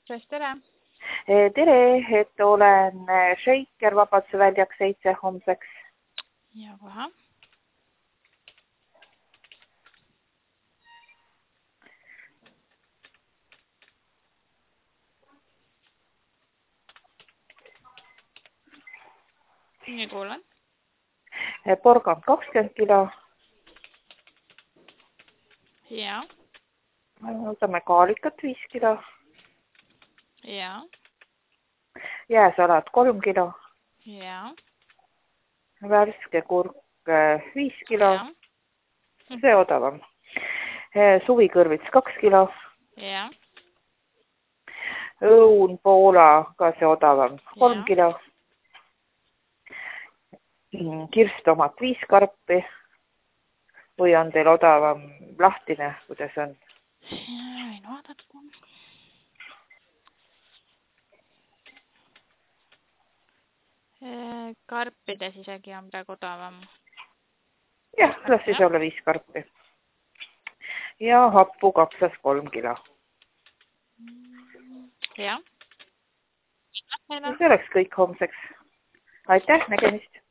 tere! Tere, et olen Shaker Vabaduse väljak 7 homseks. Ja kohe. Nii kuulen. Porgand 20 kilo. Ja. Võtame kaalikat 5 kilo. Ja. Jääsalat 3 kilo. Ja. Värske kurk 5 kilo. Ja. See odavam. Suvikõrvits 2 kilo. Ja. Õun Poola ka see odavam 3 kilo. Kirstomat 5 karpi. Või on teil odavam lahtine, kuidas on? Võin vaadata. Karpides isegi on praegu odavam. Jah, las siis olla 5 karpi. Ja happu 203 kilo. Jah. See oleks kõik homseks. Aitäh, nägemist!